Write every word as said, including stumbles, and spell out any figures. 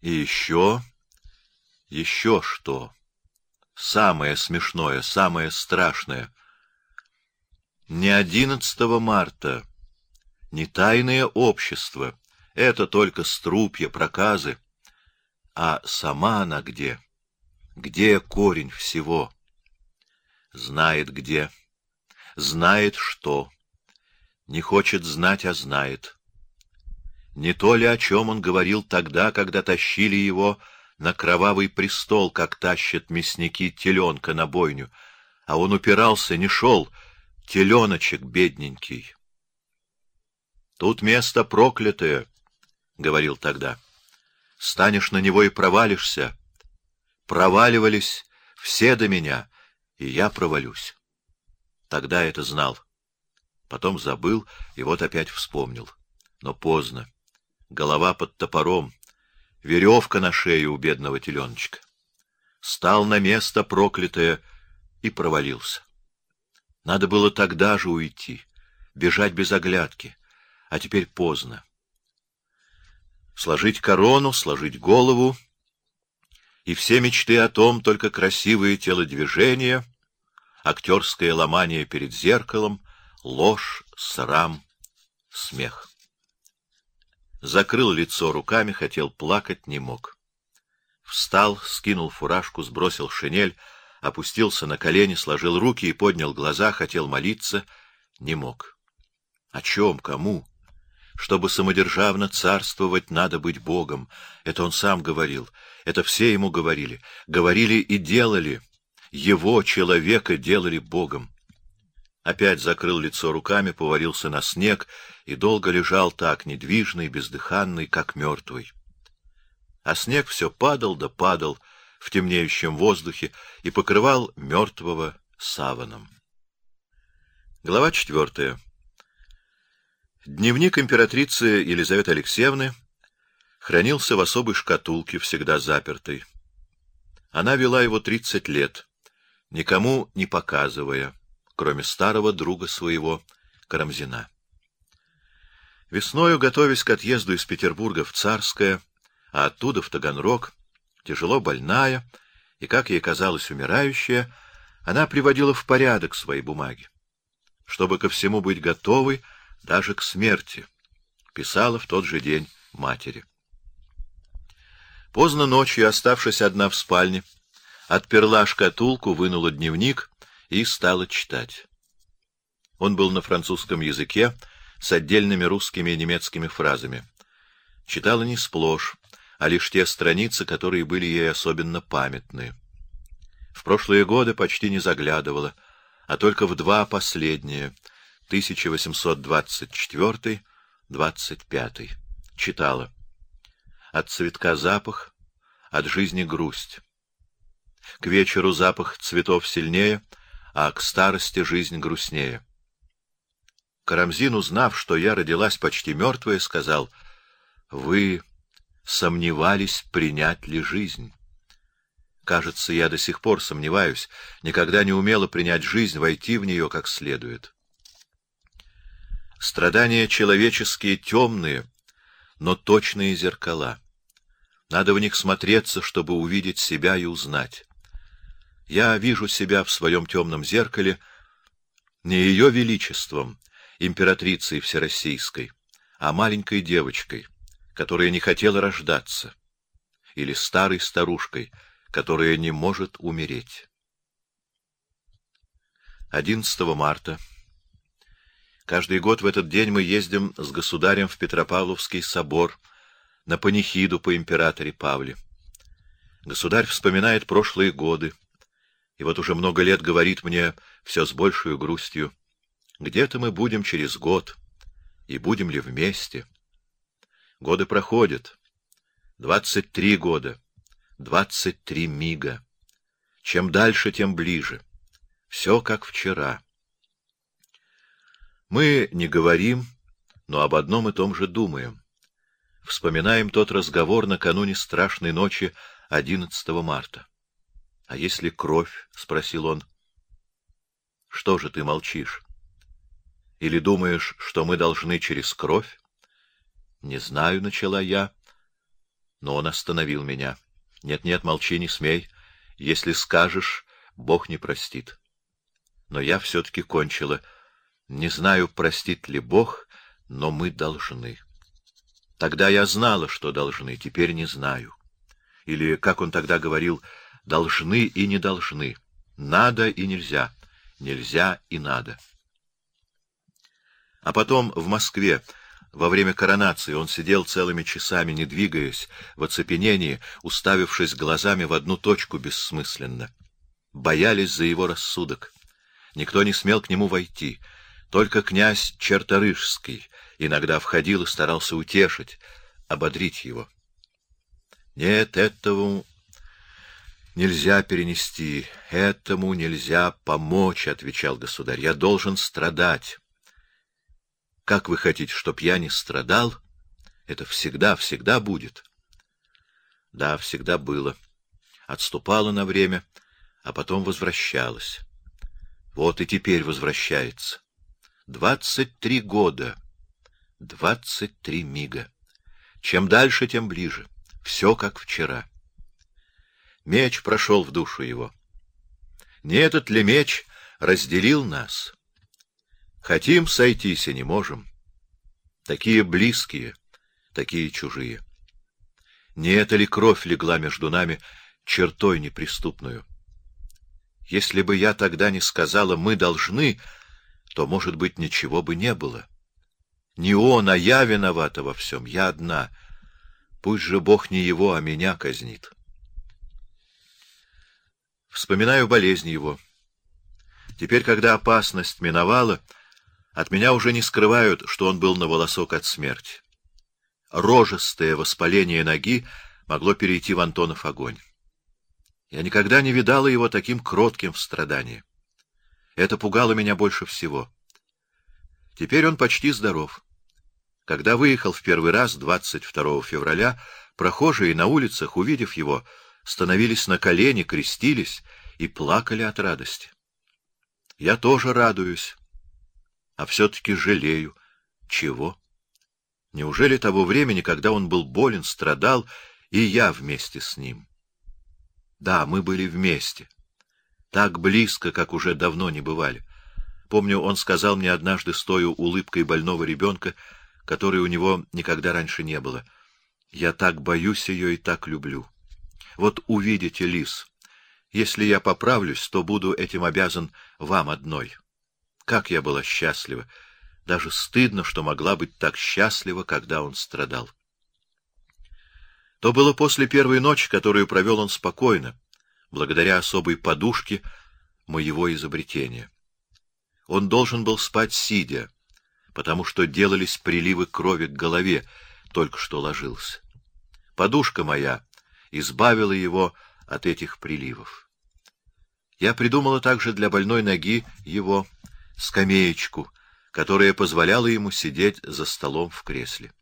И еще, еще что? Самое смешное, самое страшное. Не одиннадцатого марта, не тайное общество, это только струпья, проказы, а сама она где? Где корень всего? Знает где, знает что, не хочет знать, а знает. Не то ли, о чем он говорил тогда, когда тащили его на кровавый престол, как тащат мясники теленка на бойню, а он упирался, не шел, теленочек бедненький. Тут место проклятое, — говорил тогда. Станешь на него и провалишься. Проваливались все до меня, и я провалюсь. Тогда это знал. Потом забыл, и вот опять вспомнил. Но поздно. Голова под топором, веревка на шее у бедного теленочка. Стал на место проклятое и провалился. Надо было тогда же уйти, бежать без оглядки, а теперь поздно. Сложить корону, сложить голову, и все мечты о том, только красивые телодвижения, актерское ломание перед зеркалом, ложь, срам, смех. Закрыл лицо руками, хотел плакать, не мог. Встал, скинул фуражку, сбросил шинель, опустился на колени, сложил руки и поднял глаза, хотел молиться, не мог. О чем, кому? Чтобы самодержавно царствовать, надо быть Богом. Это он сам говорил, это все ему говорили. Говорили и делали. Его, человека, делали Богом. Опять закрыл лицо руками, повалился на снег и долго лежал так, недвижный, бездыханный, как мертвый. А снег все падал да падал в темнеющем воздухе и покрывал мертвого саваном. Глава четвертая. Дневник императрицы Елизаветы Алексеевны хранился в особой шкатулке, всегда запертой. Она вела его тридцать лет, никому не показывая, кроме старого друга своего, Карамзина. Весною, готовясь к отъезду из Петербурга в Царское, а оттуда в Таганрог, тяжело больная и, как ей казалось, умирающая, она приводила в порядок свои бумаги, чтобы ко всему быть готовой, даже к смерти, писала в тот же день матери. Поздно ночью, оставшись одна в спальне, отперла шкатулку, вынула дневник и стала читать. Он был на французском языке с отдельными русскими и немецкими фразами. Читала не сплошь, а лишь те страницы, которые были ей особенно памятны. В прошлые годы почти не заглядывала, а только в два последние — тысяча восемьсот двадцать четвёртый — двадцать пятый. Читала. От цветка запах, от жизни грусть. К вечеру запах цветов сильнее, а к старости жизнь грустнее. Карамзин, узнав, что я родилась почти мертвая, сказал: «Вы сомневались, принять ли жизнь?» Кажется, я до сих пор сомневаюсь, никогда не умела принять жизнь, войти в нее как следует. Страдания человеческие темные, но точные зеркала. Надо в них смотреться, чтобы увидеть себя и узнать. Я вижу себя в своем темном зеркале не ее величеством, императрицей всероссийской, а маленькой девочкой, которая не хотела рождаться, или старой старушкой, которая не может умереть. одиннадцатого марта. Каждый год в этот день мы ездим с государем в Петропавловский собор на панихиду по императоре Павле. Государь вспоминает прошлые годы, и вот уже много лет говорит мне все с большей грустью: где-то мы будем через год, и будем ли вместе? Годы проходят. Двадцать три года, двадцать три мига. Чем дальше, тем ближе. Все как вчера. Мы не говорим, но об одном и том же думаем. Вспоминаем тот разговор накануне страшной ночи одиннадцатого марта. — А если кровь? — спросил он. — Что же ты молчишь? Или думаешь, что мы должны через кровь? — Не знаю, — начала я. Но он остановил меня. Нет-нет, молчи, не смей. Если скажешь, Бог не простит. Но я все-таки кончила. Не знаю, простит ли Бог, но мы должны. Тогда я знала, что должны, теперь не знаю. Или, как он тогда говорил, должны и не должны, надо и нельзя, нельзя и надо. А потом в Москве, во время коронации, он сидел целыми часами, не двигаясь, в оцепенении, уставившись глазами в одну точку бессмысленно. Боялись за его рассудок. Никто не смел к нему войти. Только князь Черторыжский иногда входил и старался утешить, ободрить его. Нет, этому нельзя перенести, этому нельзя помочь, — отвечал государь. Я должен страдать. Как вы хотите, чтоб я не страдал? Это всегда, всегда будет. Да, всегда было. Отступало на время, а потом возвращалось. Вот и теперь возвращается. Двадцать три года, двадцать три мига. Чем дальше, тем ближе. Все как вчера. Меч прошел в душу его. Не этот ли меч разделил нас? Хотим сойтись и не можем. Такие близкие, такие чужие. Не эта ли кровь легла между нами чертой неприступную? Если бы я тогда не сказала «мы должны», то, может быть, ничего бы не было. Не он, а я виновата во всем, я одна. Пусть же Бог не его, а меня казнит. Вспоминаю болезнь его. Теперь, когда опасность миновала, от меня уже не скрывают, что он был на волосок от смерти. Рожистое воспаление ноги могло перейти в Антонов огонь. Я никогда не видала его таким кротким в страдании. Это пугало меня больше всего. Теперь он почти здоров. Когда выехал в первый раз, двадцать второго февраля, прохожие на улицах, увидев его, становились на колени, крестились и плакали от радости. Я тоже радуюсь, а все-таки жалею. Чего? Неужели того времени, когда он был болен, страдал, и я вместе с ним? Да, мы были вместе. Так близко, как уже давно не бывали. Помню, он сказал мне однажды, стоя улыбкой больного ребенка, которой у него никогда раньше не было: «Я так боюсь ее и так люблю. Вот увидите, Лиз, если я поправлюсь, то буду этим обязан вам одной». Как я была счастлива! Даже стыдно, что могла быть так счастлива, когда он страдал. То было после первой ночи, которую провел он спокойно, благодаря особой подушке моего изобретения. Он должен был спать сидя, потому что делались приливы крови к голове, только что ложился. Подушка моя избавила его от этих приливов. Я придумала также для больной ноги его скамеечку, которая позволяла ему сидеть за столом в кресле.